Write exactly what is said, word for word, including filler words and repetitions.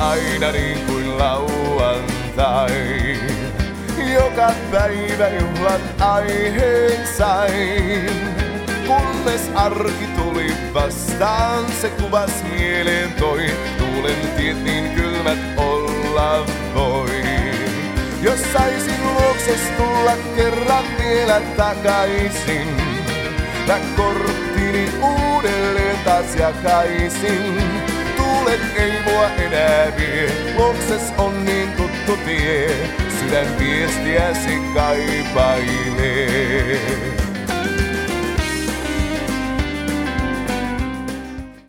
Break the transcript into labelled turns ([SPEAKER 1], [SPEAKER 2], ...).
[SPEAKER 1] aina niin kuin lauantai. Joka päivä juhlan aiheen sain. Kunnes arki tuli vastaan, se kuvas mieleen toi. Tuulen tiet niin kylmät olla voi. Jos saisin luokses tulla kerran vielä takaisin, mä korttini uudelleen taas jakaisin. Tuulet ei mua enää vie, luokses on niin tuttu tie. Sydän viestiäsi kaipailee.